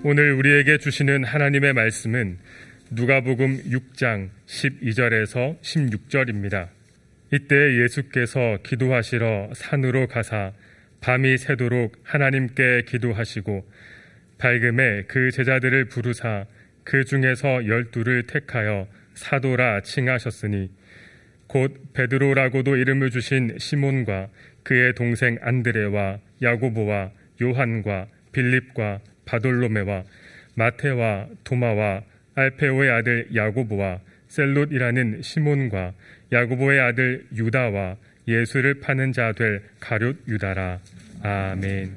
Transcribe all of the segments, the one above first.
오늘 우리에게 주시는 하나님의 말씀은 누가복음 6장 12절에서 16절입니다. 이때 예수께서 기도하시러 산으로 가사 밤이 새도록 하나님께 기도하시고 밝음에 그 제자들을 부르사 그 중에서 12를 택하여 사도라 칭하셨으니 곧 베드로라고도 이름을 주신 시몬과 그의 동생 안드레와 야고보와 요한과 빌립과 바돌로메와 마테와 도마와 알페오의 아들 야고보와 셀롯이라는 시몬과 야고보의 아들 유다와 예수를 파는 자 될 가룟 유다라. 아멘.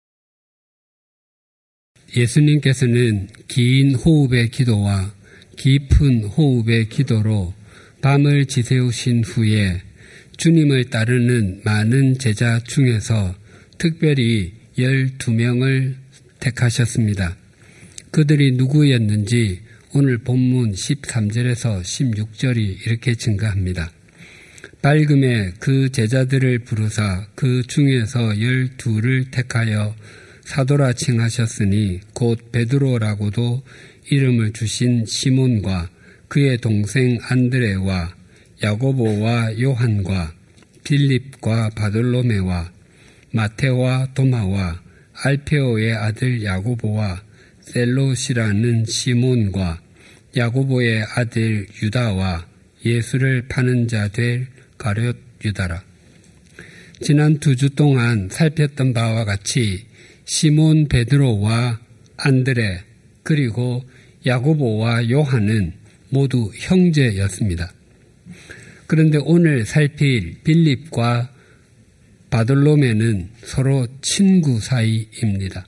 예수님께서는 긴 호흡의 기도와 깊은 호흡의 기도로 밤을 지새우신 후에 주님을 따르는 많은 제자 중에서 특별히 12명을 택하셨습니다. 그들이 누구였는지 오늘 본문 13절에서 16절이 이렇게 증가합니다. 밝음에 그 제자들을 부르사 그 중에서 12를 택하여 사도라 칭하셨으니 곧 베드로라고도 이름을 주신 시몬과 그의 동생 안드레와 야고보와 요한과 빌립과 바돌로메와 마테와 도마와 알페오의 아들 야고보와 셀롯이라는 시몬과 야고보의 아들 유다와 예수를 파는 자 될 가룟 유다라. 지난 2주 동안 살폈던 바와 같이 시몬 베드로와 안드레 그리고 야고보와 요한은 모두 형제였습니다. 그런데 오늘 살필 빌립과 바돌로메는 서로 친구 사이입니다.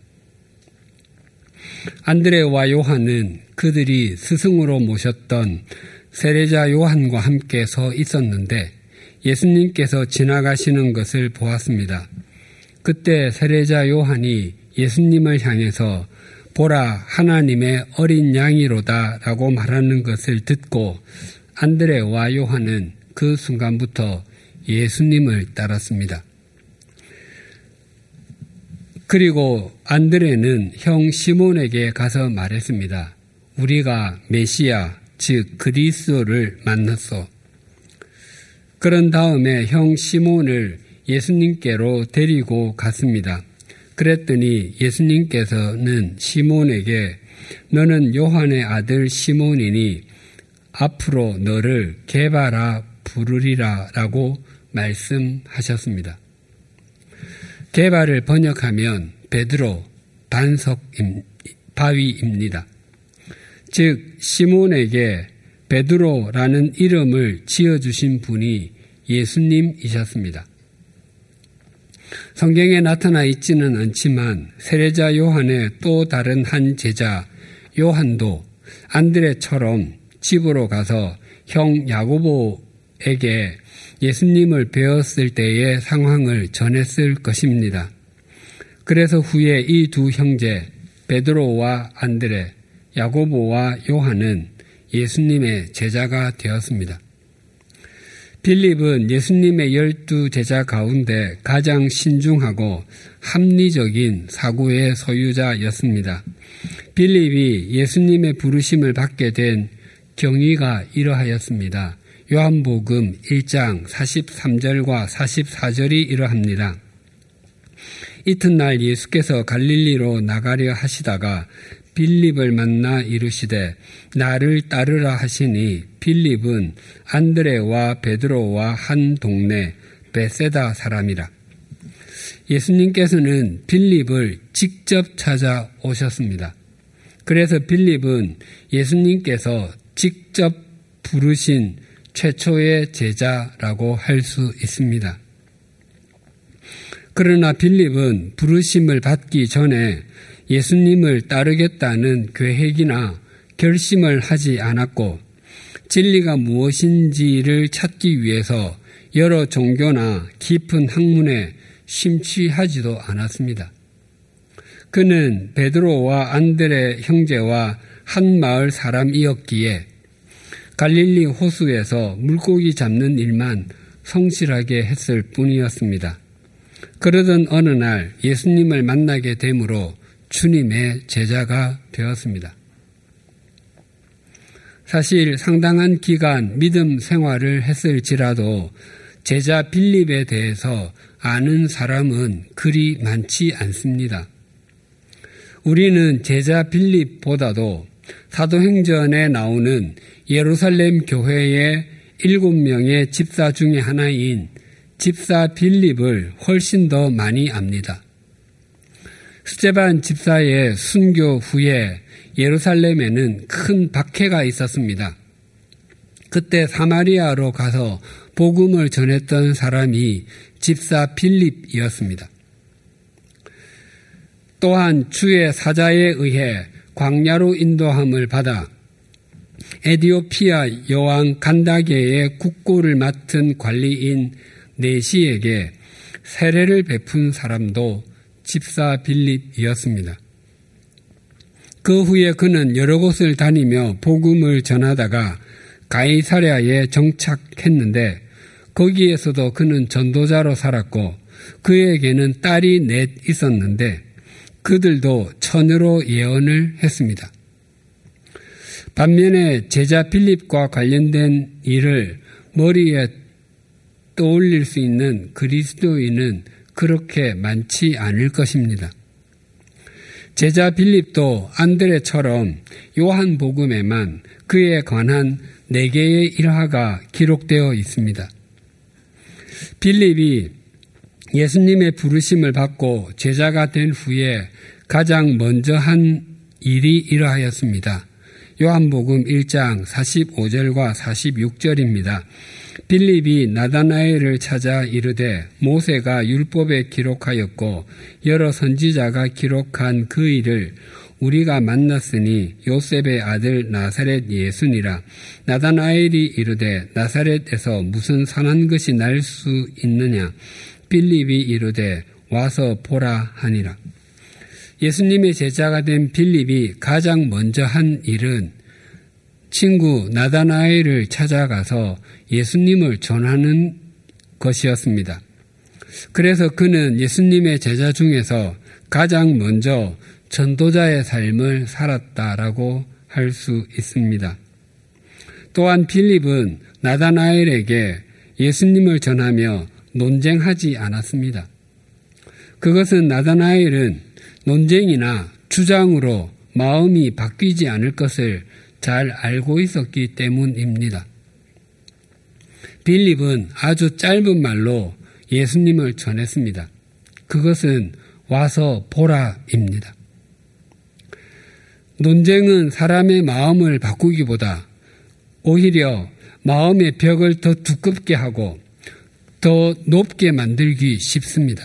안드레와 요한은 그들이 스승으로 모셨던 세례자 요한과 함께 서 있었는데 예수님께서 지나가시는 것을 보았습니다. 그때 세례자 요한이 예수님을 향해서 보라 하나님의 어린 양이로다 라고 말하는 것을 듣고 안드레와 요한은 그 순간부터 예수님을 따랐습니다. 그리고 안드레는 형 시몬에게 가서 말했습니다. 우리가 메시아 즉 그리스도를 만났소. 그런 다음에 형 시몬을 예수님께로 데리고 갔습니다. 그랬더니 예수님께서는 시몬에게 너는 요한의 아들 시몬이니 앞으로 너를 게바라 부르리라 라고 말씀하셨습니다. 게바를 번역하면 베드로, 바위입니다. 즉 시몬에게 베드로라는 이름을 지어주신 분이 예수님이셨습니다. 성경에 나타나 있지는 않지만 세례자 요한의 또 다른 한 제자 요한도 안드레처럼 집으로 가서 형 야고보에게 예수님을 배웠을 때의 상황을 전했을 것입니다. 그래서 후에 이 두 형제 베드로와 안드레, 야고보와 요한은 예수님의 제자가 되었습니다. 빌립은 예수님의 12제자 가운데 가장 신중하고 합리적인 사고의 소유자였습니다. 빌립이 예수님의 부르심을 받게 된 경위가 이러하였습니다. 요한복음 1장 43절과 44절이 이러합니다. 이튿날 예수께서 갈릴리로 나가려 하시다가 빌립을 만나 이르시되 나를 따르라 하시니 빌립은 안드레와 베드로와 한 동네 베세다 사람이라. 예수님께서는 빌립을 직접 찾아오셨습니다. 그래서 빌립은 예수님께서 직접 부르신 최초의 제자라고 할 수 있습니다. 그러나 빌립은 부르심을 받기 전에 예수님을 따르겠다는 계획이나 결심을 하지 않았고 진리가 무엇인지를 찾기 위해서 여러 종교나 깊은 학문에 심취하지도 않았습니다. 그는 베드로와 안드레 형제와 한 마을 사람이었기에 갈릴리 호수에서 물고기 잡는 일만 성실하게 했을 뿐이었습니다. 그러던 어느 날 예수님을 만나게 되므로 주님의 제자가 되었습니다. 사실 상당한 기간 믿음 생활을 했을지라도 제자 빌립에 대해서 아는 사람은 그리 많지 않습니다. 우리는 제자 빌립보다도 사도행전에 나오는 예루살렘 교회의 7명의 집사 중에 하나인 집사 빌립을 훨씬 더 많이 압니다. 스데반 집사의 순교 후에 예루살렘에는 큰 박해가 있었습니다. 그때 사마리아로 가서 복음을 전했던 사람이 집사 빌립이었습니다. 또한 주의 사자에 의해 광야로 인도함을 받아 에디오피아 여왕 간다게의 국고를 맡은 관리인 네시에게 세례를 베푼 사람도 집사 빌립이었습니다. 그 후에 그는 여러 곳을 다니며 복음을 전하다가 가이사랴에 정착했는데 거기에서도 그는 전도자로 살았고 그에게는 딸이 넷 있었는데 그들도 처녀로 예언을 했습니다. 반면에 제자 빌립과 관련된 일을 머리에 떠올릴 수 있는 그리스도인은 그렇게 많지 않을 것입니다. 제자 빌립도 안드레처럼 요한복음에만 그에 관한 4개의 일화가 기록되어 있습니다. 빌립이 예수님의 부르심을 받고 제자가 된 후에 가장 먼저 한 일이 이러하였습니다. 요한복음 1장 45절과 46절입니다. 빌립이 나다나엘을 찾아 이르되 모세가 율법에 기록하였고 여러 선지자가 기록한 그 일을 우리가 만났으니 요셉의 아들 나사렛 예수니라. 나다나엘이 이르되 나사렛에서 무슨 선한 것이 날 수 있느냐. 빌립이 이르되 와서 보라 하니라. 예수님의 제자가 된 빌립이 가장 먼저 한 일은 친구 나다나엘을 찾아가서 예수님을 전하는 것이었습니다. 그래서 그는 예수님의 제자 중에서 가장 먼저 전도자의 삶을 살았다라고 할 수 있습니다. 또한 빌립은 나다나엘에게 예수님을 전하며 논쟁하지 않았습니다. 그것은 나다나엘은 논쟁이나 주장으로 마음이 바뀌지 않을 것을 잘 알고 있었기 때문입니다. 빌립은 아주 짧은 말로 예수님을 전했습니다. 그것은 와서 보라입니다. 논쟁은 사람의 마음을 바꾸기보다 오히려 마음의 벽을 더 두껍게 하고 더 높게 만들기 쉽습니다.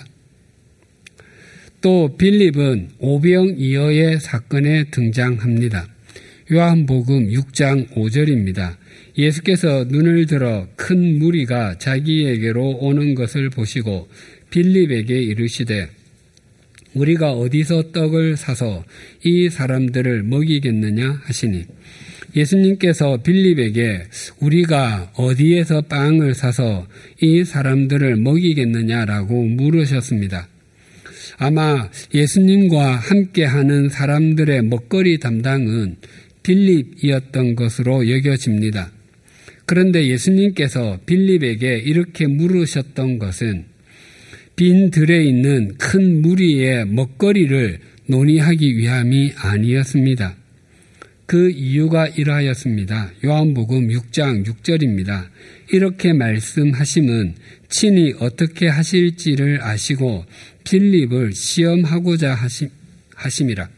또 빌립은 오병이어의 사건에 등장합니다. 요한복음 6장 5절입니다. 예수께서 눈을 들어 큰 무리가 자기에게로 오는 것을 보시고 빌립에게 이르시되 우리가 어디서 떡을 사서 이 사람들을 먹이겠느냐 하시니 예수님께서 빌립에게 우리가 어디에서 빵을 사서 이 사람들을 먹이겠느냐라고 물으셨습니다. 아마 예수님과 함께하는 사람들의 먹거리 담당은 빌립이었던 것으로 여겨집니다. 그런데 예수님께서 빌립에게 이렇게 물으셨던 것은 빈 들에 있는 큰 무리의 먹거리를 논의하기 위함이 아니었습니다. 그 이유가 이러하였습니다. 요한복음 6장 6절입니다. 이렇게 말씀하심은 친히 어떻게 하실지를 아시고 빌립을 시험하고자 하심이라.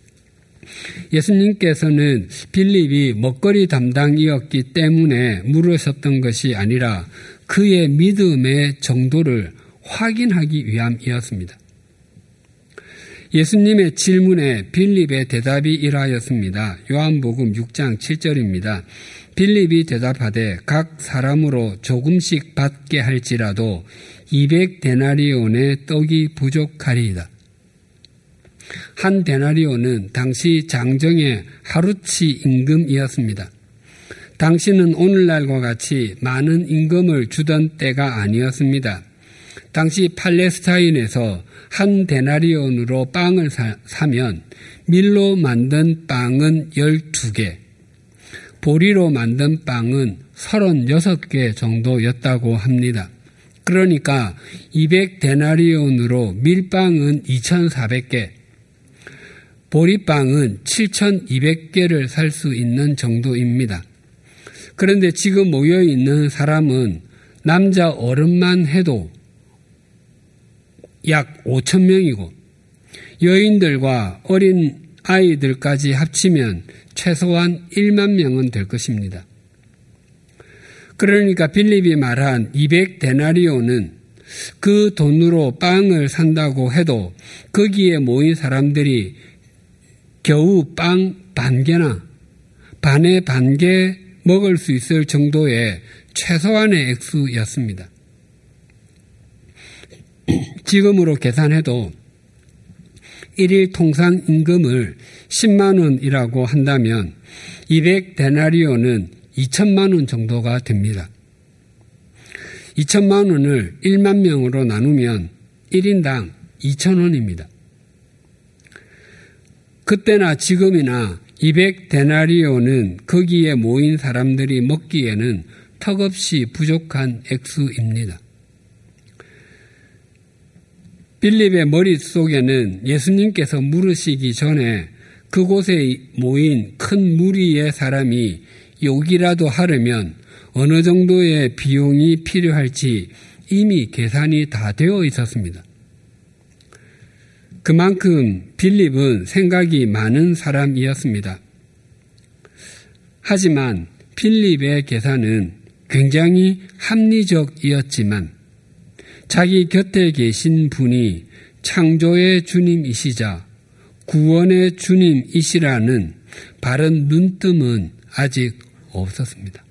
예수님께서는 빌립이 먹거리 담당이었기 때문에 물으셨던 것이 아니라 그의 믿음의 정도를 확인하기 위함이었습니다. 예수님의 질문에 빌립의 대답이 이러하였습니다. 요한복음 6장 7절입니다. 빌립이 대답하되 각 사람으로 조금씩 받게 할지라도 200데나리온의 떡이 부족하리이다. 한 데나리온은 당시 장정의 하루치 임금이었습니다. 당시는 오늘날과 같이 많은 임금을 주던 때가 아니었습니다. 당시 팔레스타인에서 한 데나리온으로 빵을 사면 밀로 만든 빵은 12개, 보리로 만든 빵은 36개 정도였다고 합니다. 그러니까 200데나리온으로 밀빵은 2,400개, 보리빵은 7,200개를 살 수 있는 정도입니다. 그런데 지금 모여있는 사람은 남자 어른만 해도 약 5,000명이고 여인들과 어린 아이들까지 합치면 최소한 1만 명은 될 것입니다. 그러니까 빌립이 말한 200데나리온은 그 돈으로 빵을 산다고 해도 거기에 모인 사람들이 겨우 빵 반개나 반의 반개 먹을 수 있을 정도의 최소한의 액수였습니다. 지금으로 계산해도 1일 통상 임금을 10만 원이라고 한다면 200데나리온은 2천만 원 정도가 됩니다. 2천만 원을 1만 명으로 나누면 1인당 2,000원입니다. 그때나 지금이나 200데나리온은 거기에 모인 사람들이 먹기에는 턱없이 부족한 액수입니다. 빌립의 머릿속에는 예수님께서 물으시기 전에 그곳에 모인 큰 무리의 사람이 욕이라도 하려면 어느 정도의 비용이 필요할지 이미 계산이 다 되어 있었습니다. 그만큼 빌립은 생각이 많은 사람이었습니다. 하지만 빌립의 계산은 굉장히 합리적이었지만 자기 곁에 계신 분이 창조의 주님이시자 구원의 주님이시라는 바른 눈뜸은 아직 없었습니다.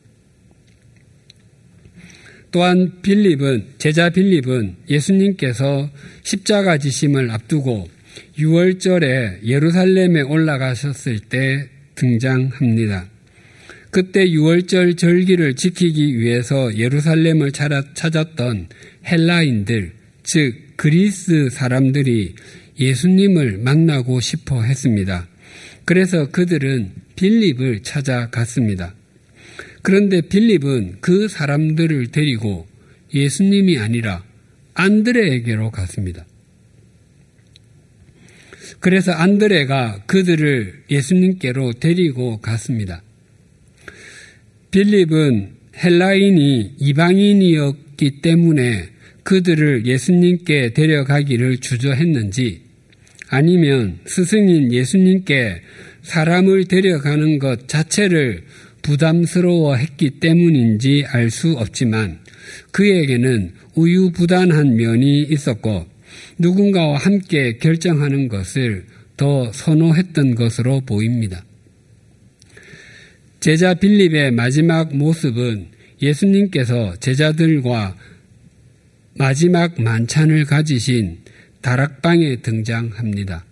또한 제자 빌립은 예수님께서 십자가 지심을 앞두고 6월절에 예루살렘에 올라가셨을 때 등장합니다. 그때 6월절 절기를 지키기 위해서 예루살렘을 찾았던 헬라인들, 즉 그리스 사람들이 예수님을 만나고 싶어 했습니다. 그래서 그들은 빌립을 찾아갔습니다. 그런데 빌립은 그 사람들을 데리고 예수님이 아니라 안드레에게로 갔습니다. 그래서 안드레가 그들을 예수님께로 데리고 갔습니다. 빌립은 헬라인이 이방인이었기 때문에 그들을 예수님께 데려가기를 주저했는지 아니면 스승인 예수님께 사람을 데려가는 것 자체를 부담스러워했기 때문인지 알 수 없지만 그에게는 우유부단한 면이 있었고 누군가와 함께 결정하는 것을 더 선호했던 것으로 보입니다. 제자 빌립의 마지막 모습은 예수님께서 제자들과 마지막 만찬을 가지신 다락방에 등장합니다.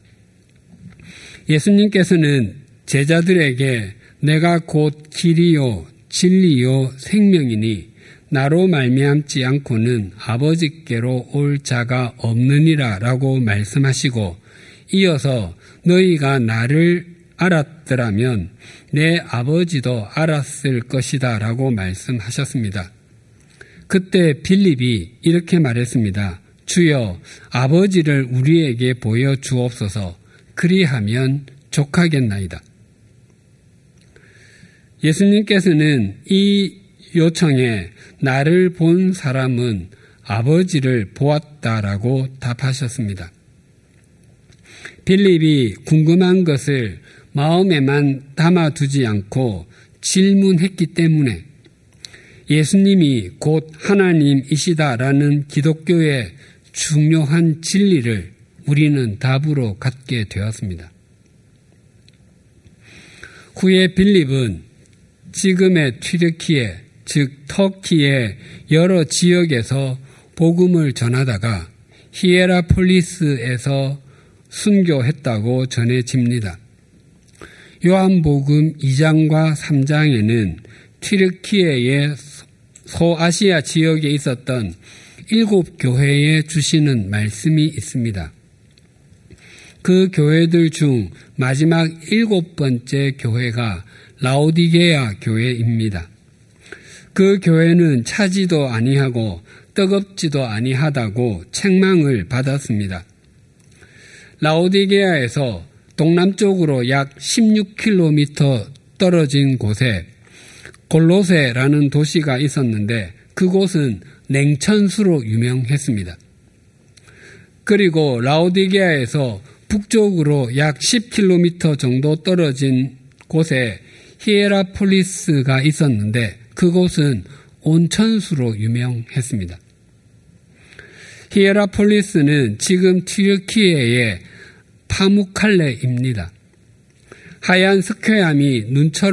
예수님께서는 제자들에게 내가 곧 길이요 진리요 생명이니 나로 말미암지 않고는 아버지께로 올 자가 없느니라 라고 말씀하시고 이어서 너희가 나를 알았더라면 내 아버지도 알았을 것이다 라고 말씀하셨습니다. 그때 빌립이 이렇게 말했습니다. 주여 아버지를 우리에게 보여주옵소서 그리하면 족하겠나이다. 예수님께서는 이 요청에 나를 본 사람은 아버지를 보았다라고 답하셨습니다. 빌립이 궁금한 것을 마음에만 담아두지 않고 질문했기 때문에 예수님이 곧 하나님이시다라는 기독교의 중요한 진리를 우리는 답으로 갖게 되었습니다. 후에 빌립은 지금의 튀르키예, 즉 터키의 여러 지역에서 복음을 전하다가 히에라폴리스에서 순교했다고 전해집니다. 요한복음 2장과 3장에는 튀르키예의 소아시아 지역에 있었던 7교회에 주시는 말씀이 있습니다. 그 교회들 중 마지막 7번째 교회가 라오디게아 교회입니다. 그 교회는 차지도 아니하고 뜨겁지도 아니하다고 책망을 받았습니다. 라오디게아에서 동남쪽으로 약 16km 떨어진 곳에 골로세라는 도시가 있었는데 그곳은 냉천수로 유명했습니다. 그리고 라오디게아에서 북쪽으로 약 10km 정도 떨어진 곳에 히에라폴리스가 있었는데 그곳은 온천수로 유명했습니다. 히에라폴리스는 지금 튀르키예의 파무칼레입니다. 하얀 스퀘암이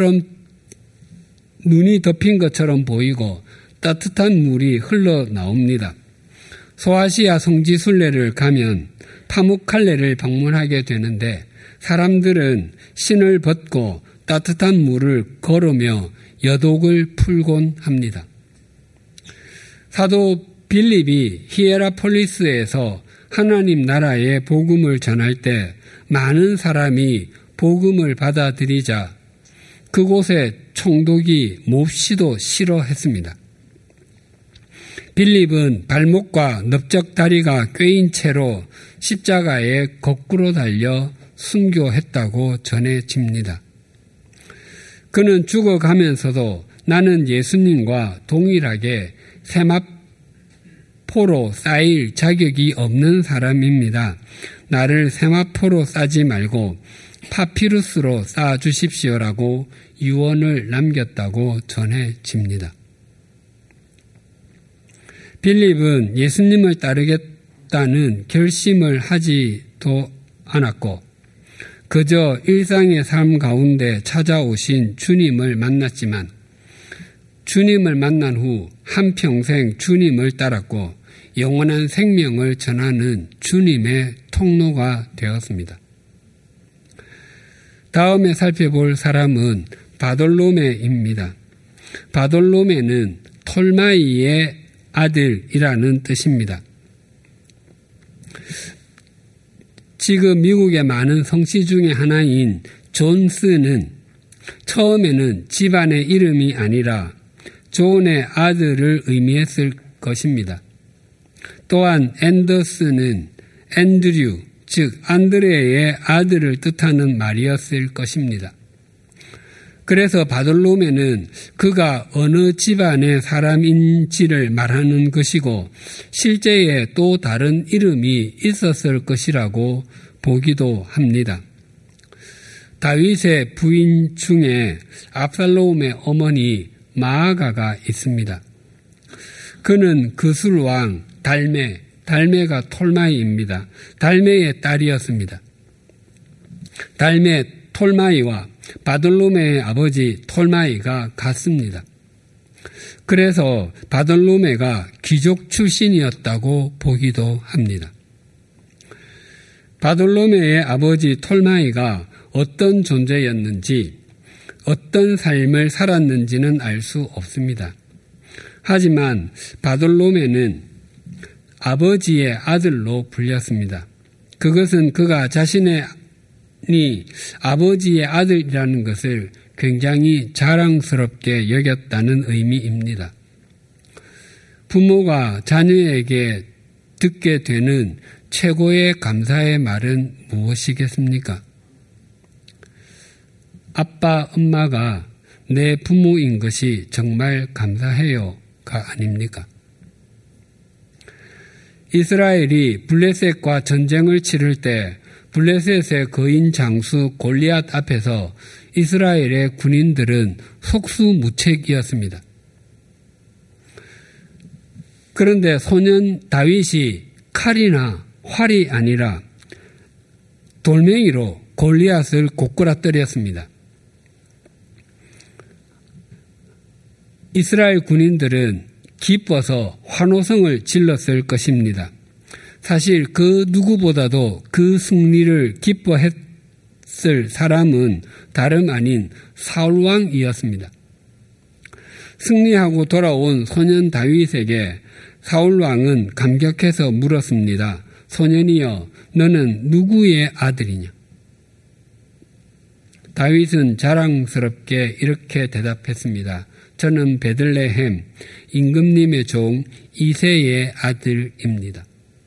눈이 덮인 것처럼 보이고 따뜻한 물이 흘러나옵니다. 소아시아 성지순례를 가면 파무칼레를 방문하게 되는데 사람들은 신을 벗고 따뜻한 물을 걸으며 여독을 풀곤 합니다. 사도 빌립이 히에라폴리스에서 하나님 나라의 복음을 전할 때 많은 사람이 복음을 받아들이자 그곳에 총독이 몹시도 싫어했습니다. 빌립은 발목과 넓적 다리가 꿰인 채로 십자가에 거꾸로 달려 순교했다고 전해집니다. 그는 죽어가면서도 나는 예수님과 동일하게 세마포로 쌓일 자격이 없는 사람입니다. 나를 세마포로 싸지 말고 파피루스로 쌓아주십시오라고 유언을 남겼다고 전해집니다. 빌립은 예수님을 따르겠다는 결심을 하지도 않았고 그저 일상의 삶 가운데 찾아오신 주님을 만났지만 주님을 만난 후 한평생 주님을 따랐고 영원한 생명을 전하는 주님의 통로가 되었습니다. 다음에 살펴볼 사람은 바돌로메입니다. 바돌로메는 톨마이의 아들이라는 뜻입니다. 지금 미국의 많은 성씨 중에 하나인 존스는 처음에는 집안의 이름이 아니라 존의 아들을 의미했을 것입니다. 또한 앤더스는 앤드류, 즉 안드레의 아들을 뜻하는 말이었을 것입니다. 그래서 바돌로메는 그가 어느 집안의 사람인지를 말하는 것이고 실제에 또 다른 이름이 있었을 것이라고 보기도 합니다. 다윗의 부인 중에 압살롬의 어머니 마아가가 있습니다. 그는 그술왕 달메가 톨마이입니다. 달메의 딸이었습니다. 달메 톨마이와 바돌로메의 아버지 톨마이가 같습니다. 그래서 바돌로메가 귀족 출신이었다고 보기도 합니다. 바돌로메의 아버지 톨마이가 어떤 존재였는지 어떤 삶을 살았는지는 알 수 없습니다. 하지만 바돌로메는 아버지의 아들로 불렸습니다. 그것은 그가 자신의 아버지의 아들이라는 것을 굉장히 자랑스럽게 여겼다는 의미입니다. 부모가 자녀에게 듣게 되는 최고의 감사의 말은 무엇이겠습니까? 아빠, 엄마가 내 부모인 것이 정말 감사해요가 아닙니까? 이스라엘이 블레셋과 전쟁을 치를 때 블레셋의 거인 장수 골리앗 앞에서 이스라엘의 군인들은 속수무책이었습니다. 그런데 소년 다윗이 칼이나 활이 아니라 돌멩이로 골리앗을 고꾸라뜨렸습니다. 이스라엘 군인들은 기뻐서 환호성을 질렀을 것입니다. 사실 그 누구보다도 그 승리를 기뻐했을 사람은 다름 아닌 사울왕이었습니다. 승리하고 돌아온 소년 다윗에게 사울 왕은 감격해서 물었습니다. 소년이여, 너는 누구의 아들이냐? 다윗은 자랑스럽게 이렇게 대답했습니다. 저는 베들레헴 임금님의 종 이새의 아들입니다.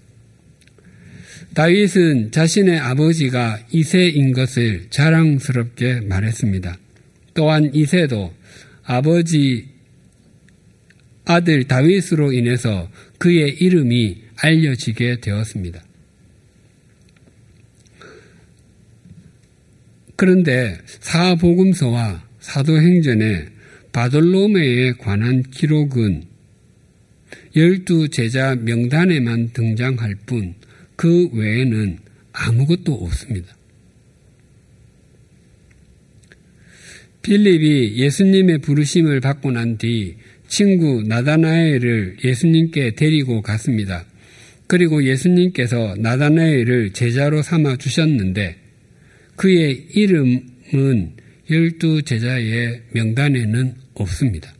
다윗은 자신의 아버지가 이새인 것을 자랑스럽게 말했습니다. 또한 이새도 아버지 아들 다윗으로 인해서 그의 이름이 알려지게 되었습니다. 그런데 사복음서와 사도행전에 바돌로메에 관한 기록은 12제자 명단에만 등장할 뿐 그 외에는 아무것도 없습니다. 빌립이 예수님의 부르심을 받고 난 뒤 친구 나다나엘을 예수님께 데리고 갔습니다. 그리고 예수님께서 나다나엘을 제자로 삼아 주셨는데 그의 이름은 12제자의 명단에는 없습니다.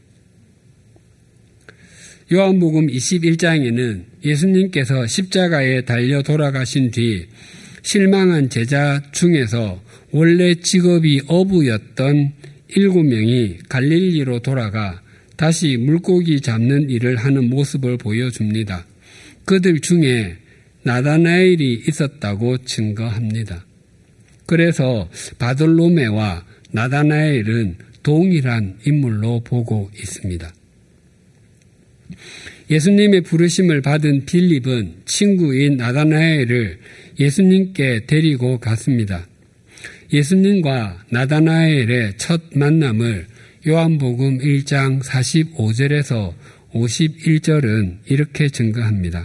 요한복음 21장에는 예수님께서 십자가에 달려 돌아가신 뒤 실망한 제자 중에서 원래 직업이 어부였던 7명이 갈릴리로 돌아가 다시 물고기 잡는 일을 하는 모습을 보여줍니다. 그들 중에 나다나엘이 있었다고 증거합니다. 그래서 바돌로메와 나다나엘은 동일한 인물로 보고 있습니다. 예수님의 부르심을 받은 빌립은 친구인 나다나엘을 예수님께 데리고 갔습니다. 예수님과 나다나엘의 첫 만남을 요한복음 1장 45절에서 51절은 이렇게 증거합니다.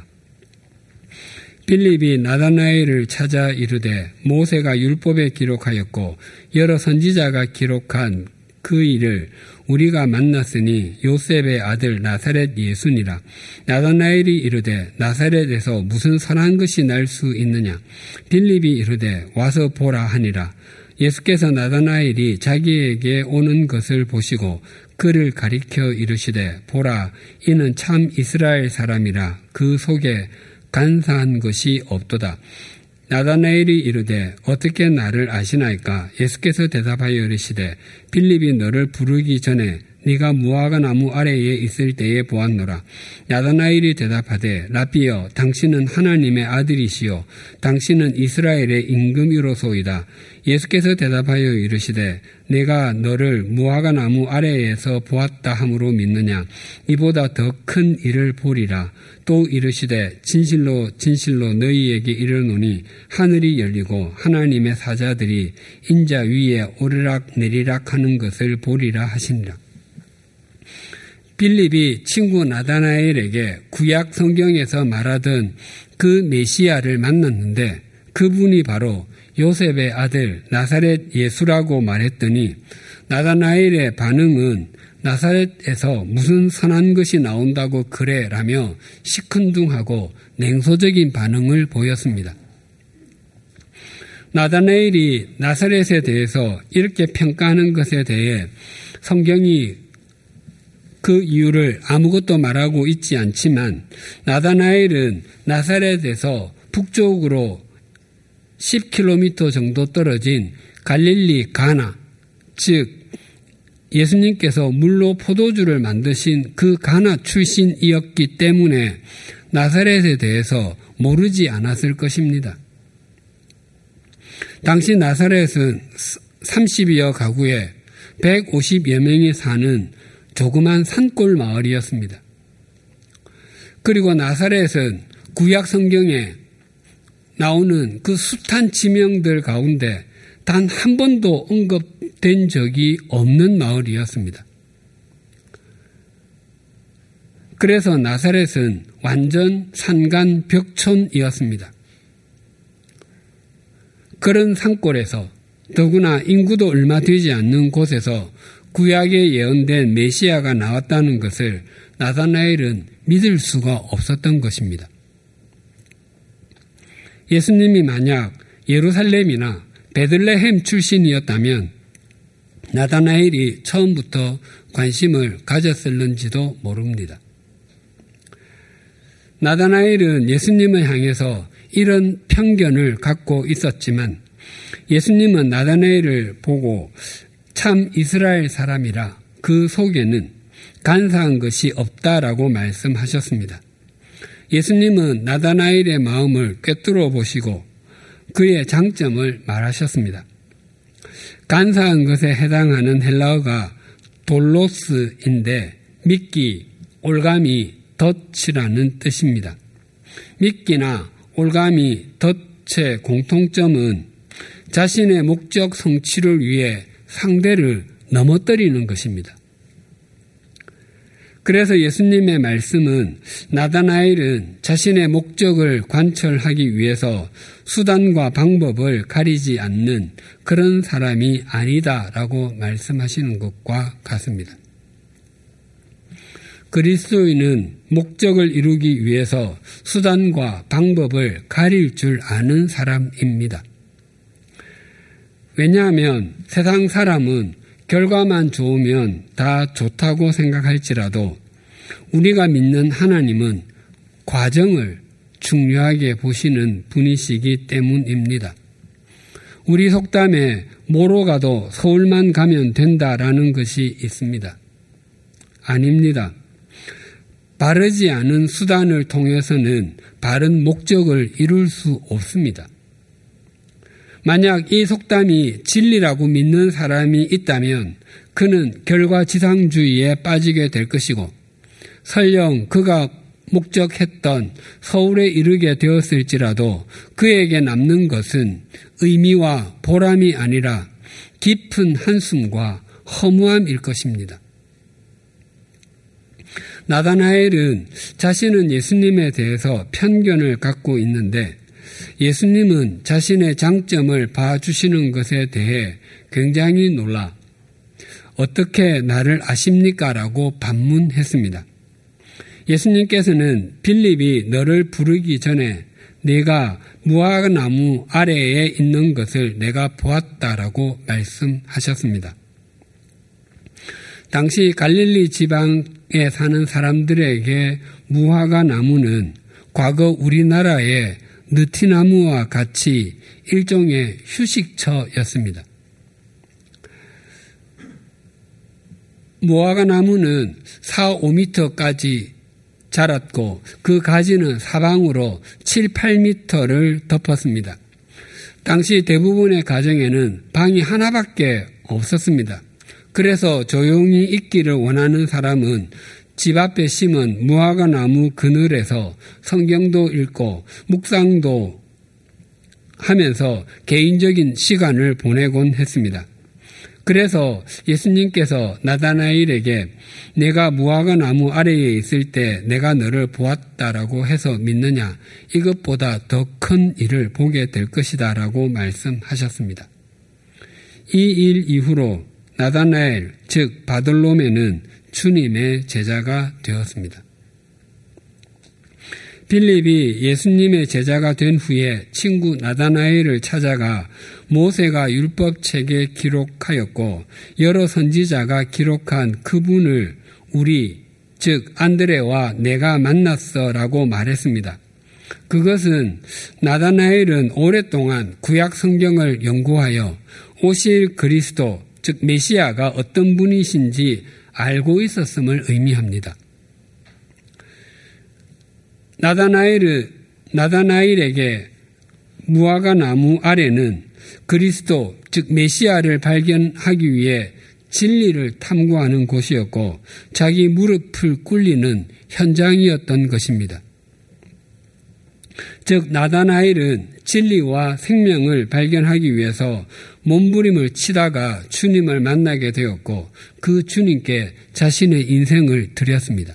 빌립이 나다나엘을 찾아 이르되 모세가 율법에 기록하였고 여러 선지자가 기록한 그 일을 우리가 만났으니 요셉의 아들 나사렛 예수니라. 나다나엘이 이르되 나사렛에서 무슨 선한 것이 날 수 있느냐? 빌립이 이르되 와서 보라 하니라. 예수께서 나다나엘이 자기에게 오는 것을 보시고 그를 가리켜 이르시되 보라, 이는 참 이스라엘 사람이라. 그 속에 간사한 것이 없도다. 나다나엘이 이르되 어떻게 나를 아시나이까? 예수께서 대답하여 이르시되 빌립이 너를 부르기 전에 네가 무화과 나무 아래에 있을 때에 보았노라. 나다나엘이 대답하되 라비여, 당신은 하나님의 아들이시요 당신은 이스라엘의 임금이로소이다. 예수께서 대답하여 이르시되 내가 너를 무화과 나무 아래에서 보았다 함으로 믿느냐? 이보다 더 큰 일을 보리라. 또 이르시되 진실로 진실로 너희에게 이르노니 하늘이 열리고 하나님의 사자들이 인자 위에 오르락 내리락 하는 것을 보리라 하시니라. 빌립이 친구 나다나엘에게 구약 성경에서 말하던 그 메시아를 만났는데 그분이 바로 요셉의 아들 나사렛 예수라고 말했더니 나다나엘의 반응은 나사렛에서 무슨 선한 것이 나온다고 그래 라며 시큰둥하고 냉소적인 반응을 보였습니다. 나다나엘이 나사렛에 대해서 이렇게 평가하는 것에 대해 성경이 그 이유를 아무것도 말하고 있지 않지만 나다나엘은 나사렛에서 북쪽으로 10km 정도 떨어진 갈릴리 가나, 즉 예수님께서 물로 포도주를 만드신 그 가나 출신이었기 때문에 나사렛에 대해서 모르지 않았을 것입니다. 당시 나사렛은 30여 가구에 150여 명이 사는 조그만 산골 마을이었습니다. 그리고 나사렛은 구약 성경에 나오는 그 숱한 지명들 가운데 단 한 번도 언급된 적이 없는 마을이었습니다. 그래서 나사렛은 완전 산간 벽촌이었습니다. 그런 산골에서 더구나 인구도 얼마 되지 않는 곳에서 구약에 예언된 메시아가 나왔다는 것을 나다나엘은 믿을 수가 없었던 것입니다. 예수님이 만약 예루살렘이나 베들레헴 출신이었다면 나다나엘이 처음부터 관심을 가졌을는지도 모릅니다. 나다나엘은 예수님을 향해서 이런 편견을 갖고 있었지만 예수님은 나다나엘을 보고 참 이스라엘 사람이라 그 속에는 간사한 것이 없다라고 말씀하셨습니다. 예수님은 나다나엘의 마음을 꿰뚫어 보시고 그의 장점을 말하셨습니다. 간사한 것에 해당하는 헬라어가 돌로스인데 믿기, 올감이, 덫이라는 뜻입니다. 믿기나 올감이, 덫의 공통점은 자신의 목적 성취를 위해 상대를 넘어뜨리는 것입니다. 그래서 예수님의 말씀은 나다나엘은 자신의 목적을 관철하기 위해서 수단과 방법을 가리지 않는 그런 사람이 아니다라고 말씀하시는 것과 같습니다. 그리스도인은 목적을 이루기 위해서 수단과 방법을 가릴 줄 아는 사람입니다. 왜냐하면 세상 사람은 결과만 좋으면 다 좋다고 생각할지라도 우리가 믿는 하나님은 과정을 중요하게 보시는 분이시기 때문입니다. 우리 속담에 뭐로 가도 서울만 가면 된다라는 것이 있습니다. 아닙니다. 바르지 않은 수단을 통해서는 바른 목적을 이룰 수 없습니다. 만약 이 속담이 진리라고 믿는 사람이 있다면 그는 결과지상주의에 빠지게 될 것이고 설령 그가 목적했던 서울에 이르게 되었을지라도 그에게 남는 것은 의미와 보람이 아니라 깊은 한숨과 허무함일 것입니다. 나다나엘은 자신은 예수님에 대해서 편견을 갖고 있는데 예수님은 자신의 장점을 봐주시는 것에 대해 굉장히 놀라 어떻게 나를 아십니까? 라고 반문했습니다. 예수님께서는 빌립이 너를 부르기 전에 네가 무화과나무 아래에 있는 것을 내가 보았다라고 말씀하셨습니다. 당시 갈릴리 지방에 사는 사람들에게 무화과나무는 과거 우리나라의 느티나무와 같이 일종의 휴식처였습니다. 무화과나무는 4, 5m까지 자랐고 그 가지는 사방으로 7, 8m를 덮었습니다. 당시 대부분의 가정에는 방이 하나밖에 없었습니다. 그래서 조용히 있기를 원하는 사람은 집 앞에 심은 무화과나무 그늘에서 성경도 읽고 묵상도 하면서 개인적인 시간을 보내곤 했습니다. 그래서 예수님께서 나다나엘에게 내가 무화과나무 아래에 있을 때 내가 너를 보았다라고 해서 믿느냐? 이것보다 더 큰 일을 보게 될 것이다 라고 말씀하셨습니다. 이 일 이후로 나다나엘, 즉 바돌로메는 주님의 제자가 되었습니다. 빌립이 예수님의 제자가 된 후에 친구 나다나엘을 찾아가 모세가 율법책에 기록하였고 여러 선지자가 기록한 그분을 우리, 즉 안드레와 내가 만났어라고 말했습니다. 그것은 나다나엘은 오랫동안 구약 성경을 연구하여 오실 그리스도, 즉 메시아가 어떤 분이신지 알고 있었음을 의미합니다. 나다나엘에게 무화과나무 아래는 그리스도, 즉 메시아를 발견하기 위해 진리를 탐구하는 곳이었고 자기 무릎을 꿇리는 현장이었던 것입니다. 즉 나다나엘은 진리와 생명을 발견하기 위해서 몸부림을 치다가 주님을 만나게 되었고 그 주님께 자신의 인생을 드렸습니다.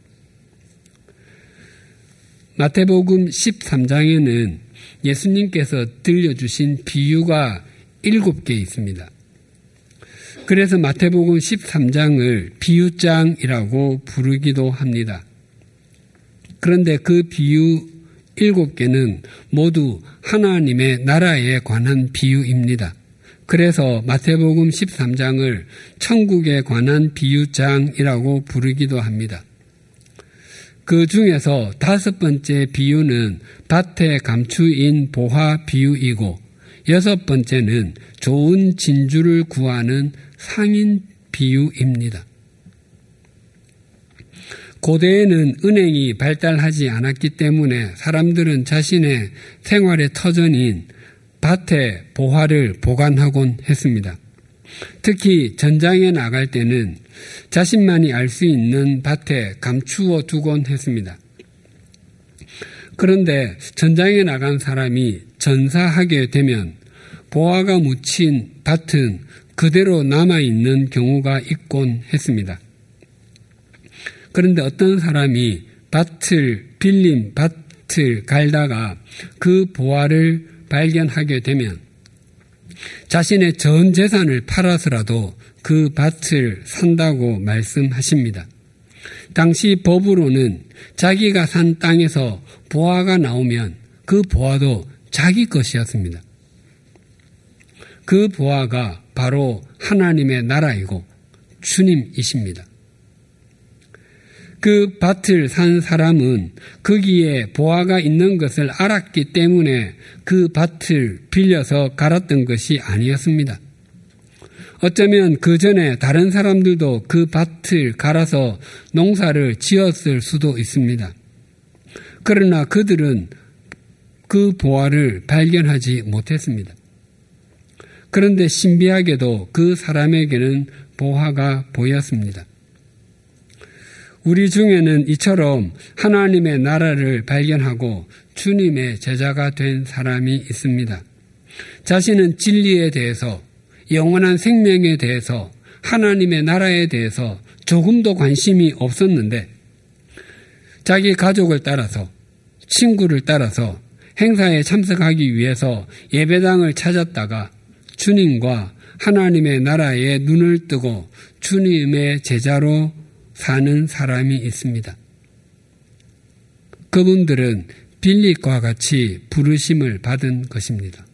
마태복음 13장에는 예수님께서 들려주신 비유가 7개 있습니다. 그래서 마태복음 13장을 비유장이라고 부르기도 합니다. 그런데 그 비유 7개는 모두 하나님의 나라에 관한 비유입니다. 그래서 마태복음 13장을 천국에 관한 비유장이라고 부르기도 합니다. 그 중에서 5번째 비유는 밭의 감추인 보화 비유이고 6번째는 좋은 진주를 구하는 상인 비유입니다. 고대에는 은행이 발달하지 않았기 때문에 사람들은 자신의 생활의 터전인 밭에 보화를 보관하곤 했습니다. 특히 전장에 나갈 때는 자신만이 알 수 있는 밭에 감추어 두곤 했습니다. 그런데 전장에 나간 사람이 전사하게 되면 보화가 묻힌 밭은 그대로 남아있는 경우가 있곤 했습니다. 그런데 어떤 사람이 빌린 밭을 갈다가 그 보화를 발견하게 되면 자신의 전 재산을 팔아서라도 그 밭을 산다고 말씀하십니다. 당시 법으로는 자기가 산 땅에서 보화가 나오면 그 보화도 자기 것이었습니다. 그 보화가 바로 하나님의 나라이고 주님이십니다. 그 밭을 산 사람은 거기에 보화가 있는 것을 알았기 때문에 그 밭을 빌려서 갈았던 것이 아니었습니다. 어쩌면 그 전에 다른 사람들도 그 밭을 갈아서 농사를 지었을 수도 있습니다. 그러나 그들은 그 보화를 발견하지 못했습니다. 그런데 신비하게도 그 사람에게는 보화가 보였습니다. 우리 중에는 이처럼 하나님의 나라를 발견하고 주님의 제자가 된 사람이 있습니다. 자신은 진리에 대해서, 영원한 생명에 대해서, 하나님의 나라에 대해서 조금도 관심이 없었는데 자기 가족을 따라서, 친구를 따라서 행사에 참석하기 위해서 예배당을 찾았다가 주님과 하나님의 나라에 눈을 뜨고 주님의 제자로 사는 사람이 있습니다. 그분들은 빌립과 같이 부르심을 받은 것입니다.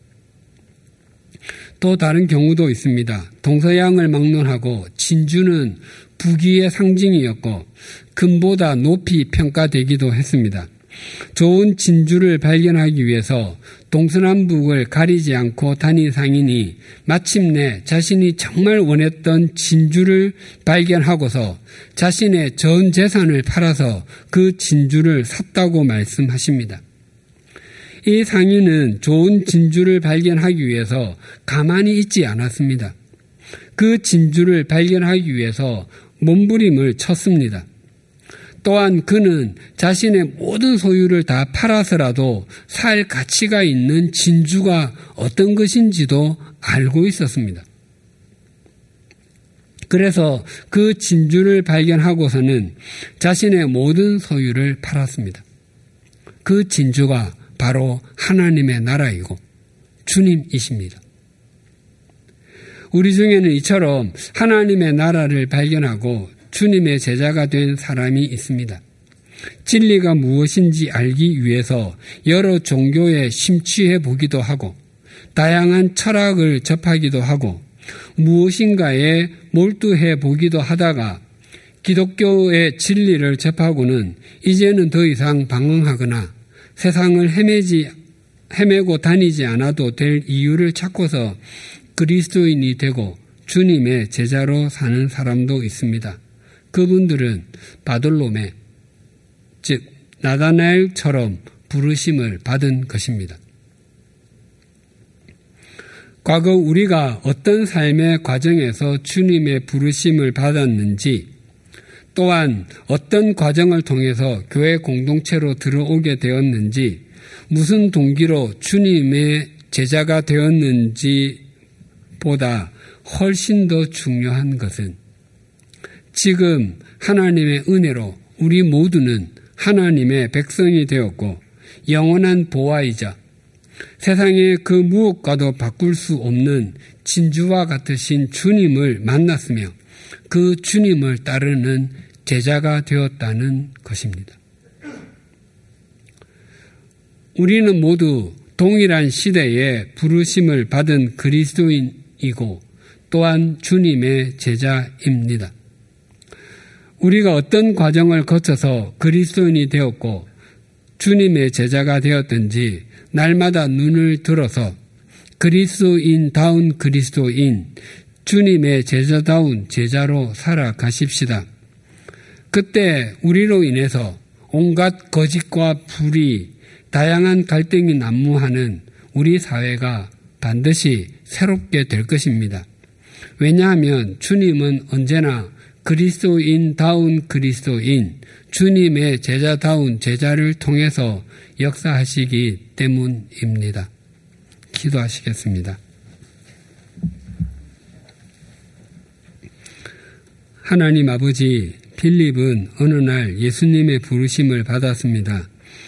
또 다른 경우도 있습니다. 동서양을 막론하고 진주는 부귀의 상징이었고 금보다 높이 평가되기도 했습니다. 좋은 진주를 발견하기 위해서 동서남북을 가리지 않고 다닌 상인이 마침내 자신이 정말 원했던 진주를 발견하고서 자신의 전 재산을 팔아서 그 진주를 샀다고 말씀하십니다. 이 상인은 좋은 진주를 발견하기 위해서 가만히 있지 않았습니다. 그 진주를 발견하기 위해서 몸부림을 쳤습니다. 또한 그는 자신의 모든 소유를 다 팔아서라도 살 가치가 있는 진주가 어떤 것인지도 알고 있었습니다. 그래서 그 진주를 발견하고서는 자신의 모든 소유를 팔았습니다. 그 진주가 바로 하나님의 나라이고 주님이십니다. 우리 중에는 이처럼 하나님의 나라를 발견하고 주님의 제자가 된 사람이 있습니다. 진리가 무엇인지 알기 위해서 여러 종교에 심취해 보기도 하고 다양한 철학을 접하기도 하고 무엇인가에 몰두해 보기도 하다가 기독교의 진리를 접하고는 이제는 더 이상 방황하거나 세상을 헤매고 다니지 않아도 될 이유를 찾고서 그리스도인이 되고 주님의 제자로 사는 사람도 있습니다. 그분들은 바돌로메, 즉 나다나엘처럼 부르심을 받은 것입니다. 과거 우리가 어떤 삶의 과정에서 주님의 부르심을 받았는지, 또한 어떤 과정을 통해서 교회 공동체로 들어오게 되었는지, 무슨 동기로 주님의 제자가 되었는지 보다 훨씬 더 중요한 것은 지금 하나님의 은혜로 우리 모두는 하나님의 백성이 되었고 영원한 보화이자 세상의 그 무엇과도 바꿀 수 없는 진주와 같으신 주님을 만났으며 그 주님을 따르는 제자가 되었다는 것입니다. 우리는 모두 동일한 시대에 부르심을 받은 그리스도인이고 또한 주님의 제자입니다. 우리가 어떤 과정을 거쳐서 그리스도인이 되었고 주님의 제자가 되었든지 날마다 눈을 들어서 그리스도인다운 그리스도인, 주님의 제자다운 제자로 살아가십시다. 그때 우리로 인해서 온갖 거짓과 불의, 다양한 갈등이 난무하는 우리 사회가 반드시 새롭게 될 것입니다. 왜냐하면 주님은 언제나 그리스도인다운 그리스도인, 주님의 제자다운 제자를 통해서 역사하시기 때문입니다. 기도하시겠습니다. 하나님 아버지, 빌립은 어느 날 예수님의 부르심을 받았습니다.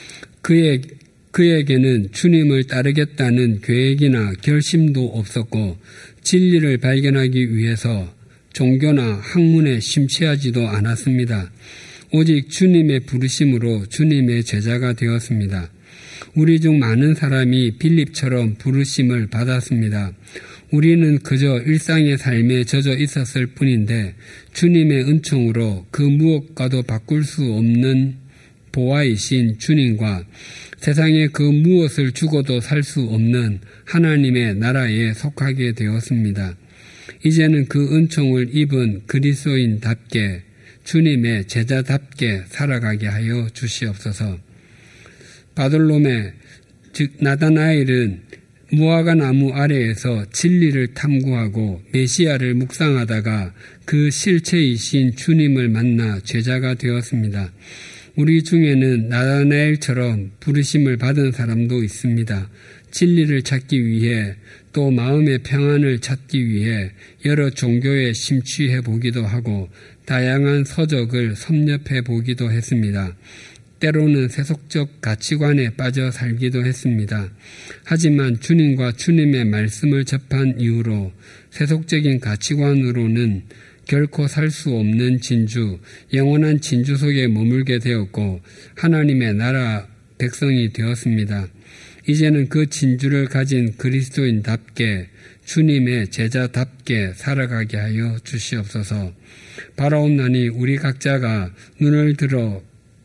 그에게는 주님을 따르겠다는 계획이나 결심도 없었고 진리를 발견하기 위해서 종교나 학문에 심취하지도 않았습니다. 오직 주님의 부르심으로 주님의 제자가 되었습니다. 우리 중 많은 사람이 빌립처럼 부르심을 받았습니다. 우리는 그저 일상의 삶에 젖어 있었을 뿐인데 주님의 은총으로 그 무엇과도 바꿀 수 없는 보아이신 주님과 세상에 그 무엇을 주고도 살 수 없는 하나님의 나라에 속하게 되었습니다. 이제는 그 은총을 입은 그리스도인답게 주님의 제자답게 살아가게 하여 주시옵소서. 바돌로메 즉 나다나엘은 무화과 나무 아래에서 진리를 탐구하고 메시아를 묵상하다가 그 실체이신 주님을 만나 제자가 되었습니다. 우리 중에는 나다나엘처럼 부르심을 받은 사람도 있습니다. 진리를 찾기 위해 또 마음의 평안을 찾기 위해 여러 종교에 심취해 보기도 하고 다양한 서적을 섭렵해 보기도 했습니다. 때로는 세속적 가치관에 빠져 살기도 했습니다. 하지만 주님과 주님의 말씀을 접한 이후로 세속적인 가치관으로는 결코 살 수 없는 진주, 영원한 진주 속에 머물게 되었고 하나님의 나라 백성이 되었습니다. 이제는 그 진주를 가진 그리스도인답게 주님의 제자답게 살아가게 하여 주시옵소서. 바라옵나니 우리 각자가 눈을 들어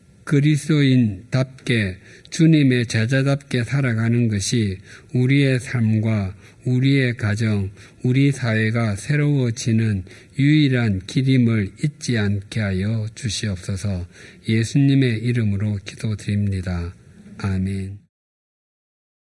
그리스도인답게 주님의 제자답게 살아가는 것이 우리의 삶과 우리의 가정, 우리 사회가 새로워지는 유일한 길임을 잊지 않게 하여 주시옵소서. 예수님의 이름으로 기도드립니다. 아멘.